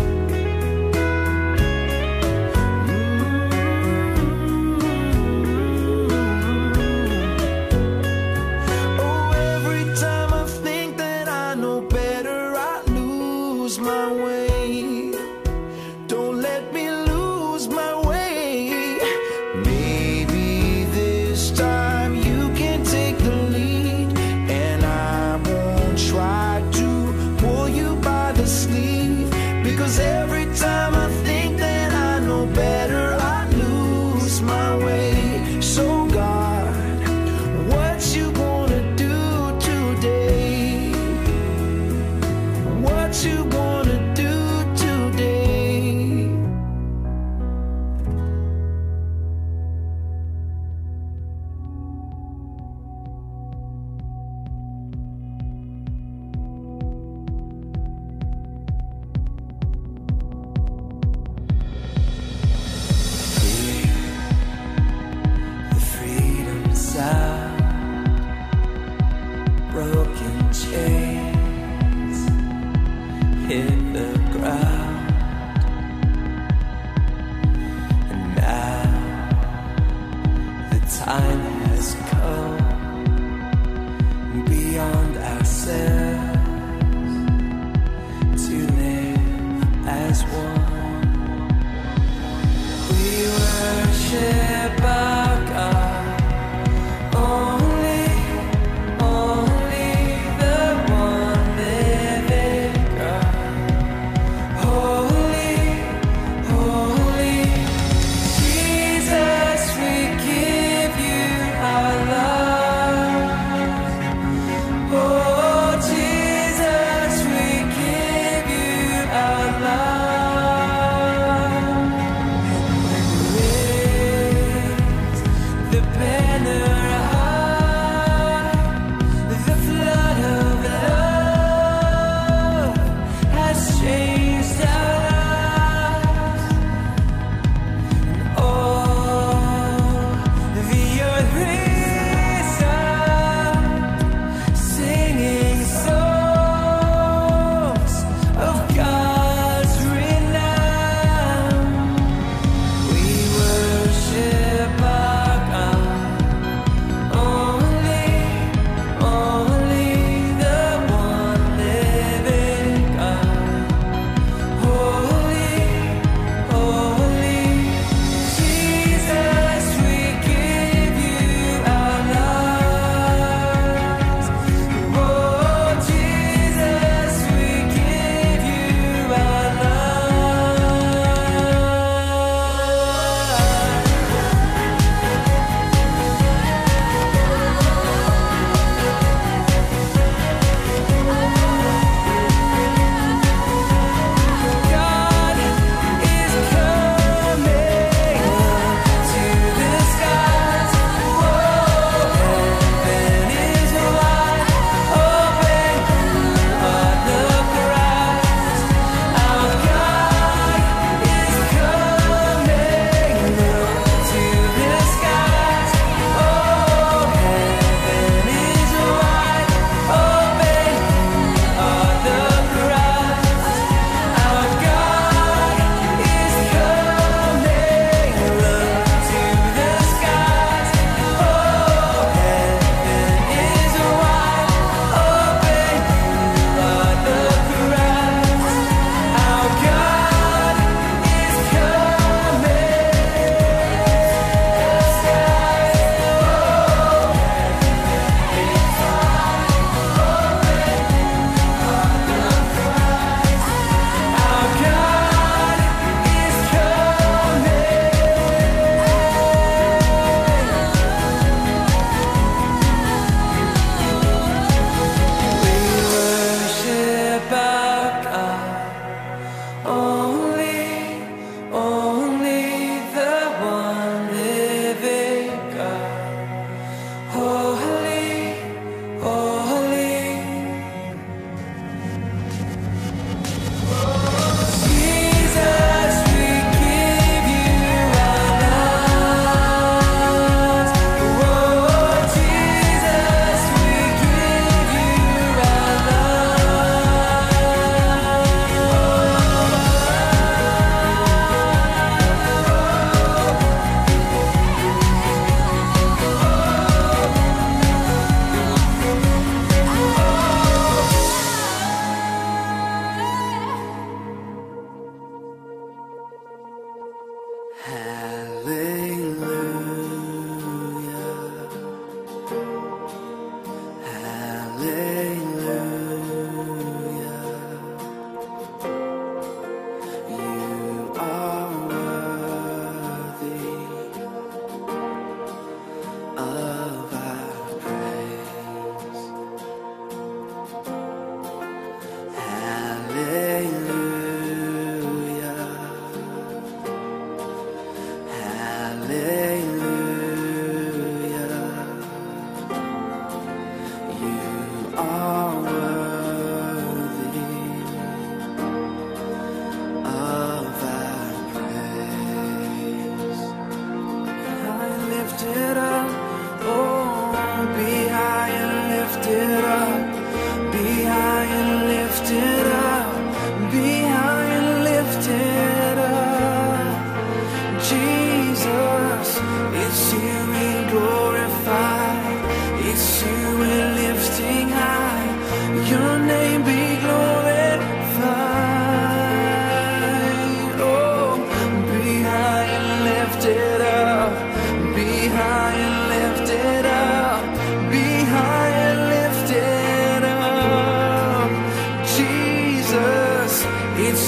Oh, every time I think that I know better, I lose my way. Don't let me lose my way. Maybe this time you can take the lead, and I won't try to pull you by the sleeve, because every time I think that I know better, I lose my way. So God, what you wanna do today? What you wanna do today? The freedom sound, broken chains hit the ground, and now the time has come, beyond ourselves, to live as one. We worship our God, only, only the one living God.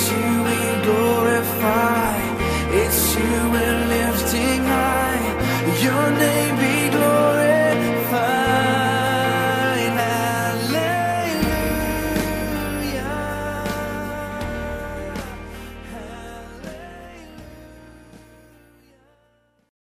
you we glorify. It's you we're lifting high. Your name be